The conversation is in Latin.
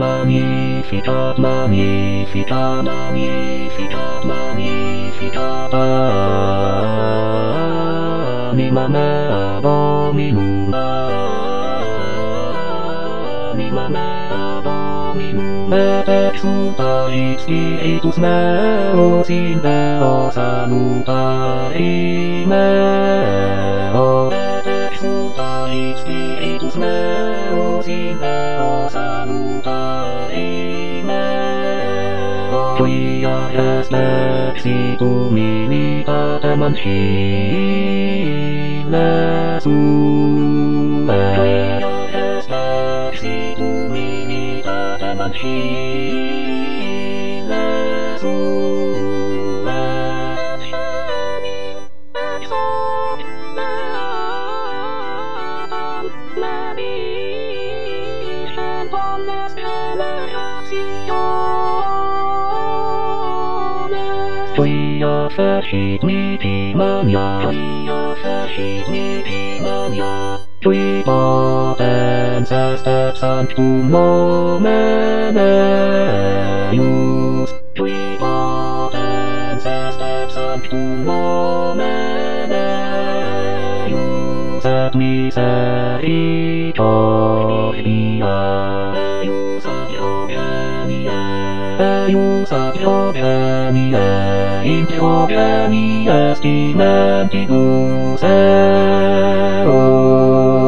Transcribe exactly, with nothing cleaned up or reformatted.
magnificat, magnificat, magnificat, magnificat, anima mea Dominum, anima mea Dominum, et exultavit Spiritus meus in Deo salutari meo, et exultavit Spiritus meus in Deo salutari meo, quia est exitum militatem ancile suae, quia est exitum militatem ancile suae, ex hoc beatam memiscent omnes generationes, quia fecit mihi mania, quia fecit mihi mania, qui potens est et sanctum nomen eius, qui potens est et sanctum nomen eius, et misericordia eius ad Diogenie, eius ad Diogenie, in Diogenie est imentibus eos.